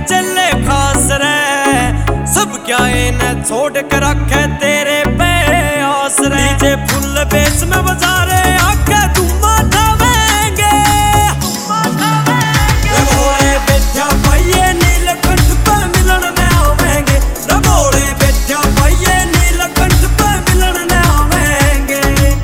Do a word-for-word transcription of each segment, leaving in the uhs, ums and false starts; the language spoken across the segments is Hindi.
चले खास रे, सब क्या इन्हें छोड़ कर रखे तेरे पे आस रे। डीजे फुल बेस में बजा रे आके धुमा ठावेंगे, रगोड़े बैठा पाइये नीलकंठ पे मिलन में आवेंगे, रगोड़े बैठा पाइये नीलकंठ पे मिलन में आवेंगे।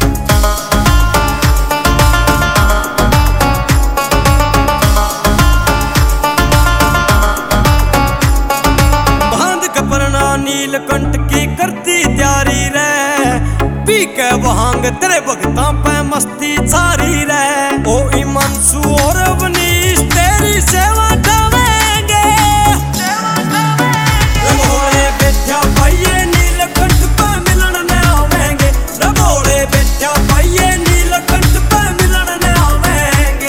बांध कपरना नीलकंठ की करती तैयारी रे, पी के वहांग तेरे भगतां पे मस्ती छारी रे। ओ इमानसु और अवनीश तेरी सेवा ठावेंगे, रगोड़े बैठा पाइये नीलकंठ पे मिलन में आवेंगे, रगोड़े बैठा पाइये नीलकंठ पे मिलन में आवेंगे।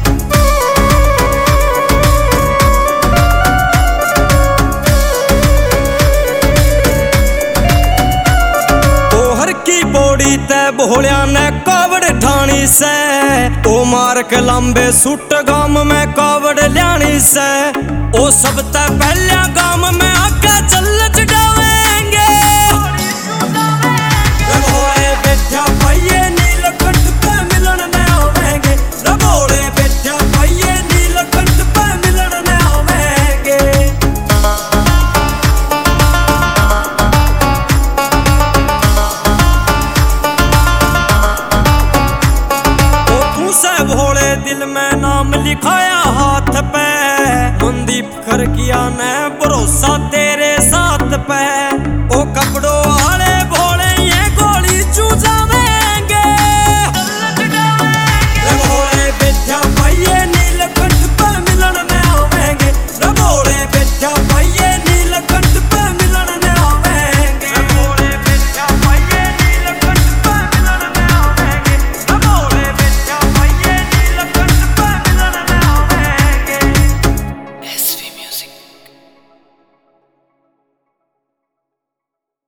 की बोड़ी ते बोलिया ने कावड़ ठानी से, ओ मार के लंबे सूट गाम में कावड़ ल्याणी से। ओ सब ते पहलिया गाम में आके चल चढ़ावेंगे, रगोड़े बैठा पाइये नीलकंठ पे मिलन में आवेंगे, रगोड़े बैठा पाइये नीलकंठ पे मिलन में आवेंगे। भोले दिल में नाम लिखाया हाथ पे, मनदीप कर किया ने भरोसा